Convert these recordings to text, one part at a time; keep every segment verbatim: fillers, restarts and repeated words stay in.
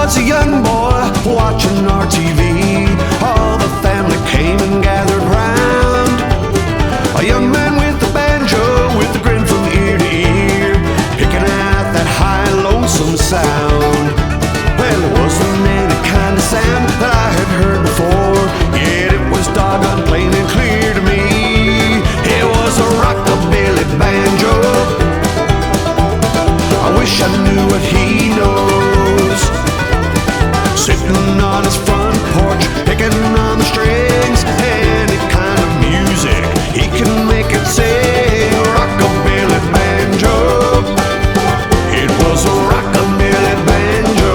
was a young boy watching our T V. All the family came and gathered round. A young man with a banjo, with a grin from ear to ear, picking out that high, lonesome sound. Well, it wasn't any kind of sound that I had heard before, yet it was doggone plain and clear to me. It was a rockabilly banjo. I wish I knew what he knows. Sitting on his front porch, picking on the strings, any kind of music he can make it sing. Rockabilly banjo. It was a rockabilly banjo.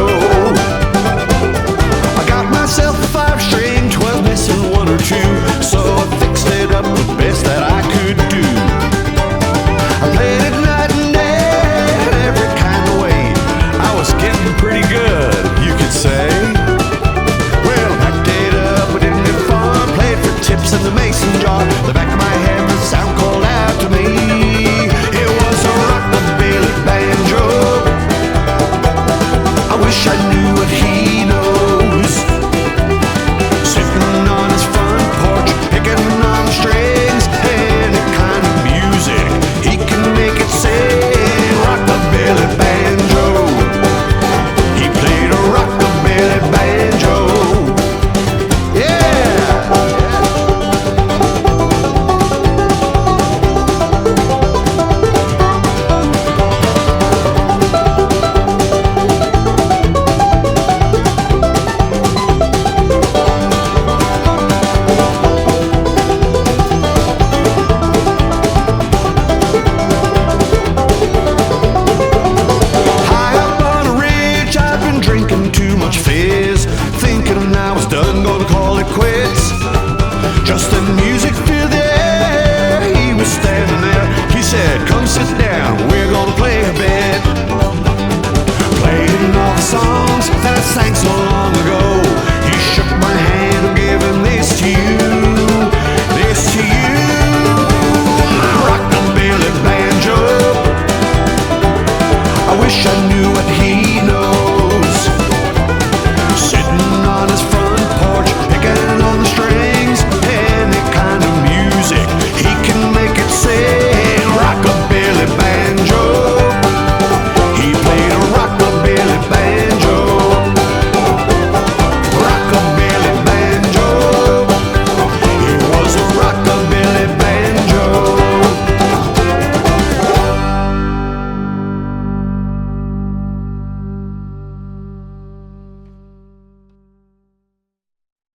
I got myself a five-string, twelve missing one or two, so I fixed it up the best that I could do. I played it night and day, in every kind of way. I was getting pretty good, you could say. Well, backed it up, we didn't get fun. Played for tips in the mason jar. The back of my head, the sound called out to me. It was a rockabilly banjo. I wish I knew what he knows. Sitting on his front porch, picking on the strings, any kind of music he can make it sing. Rockabilly banjo. He played a rockabilly banjo. Yeah. High up on a ridge, I've been drinking too much fizz, thinking when I was done, gonna call it quits. Just the music filled the air. He was standing there. He said, "Come sit down, we're gonna play a bit." Playing all the songs that I sang so long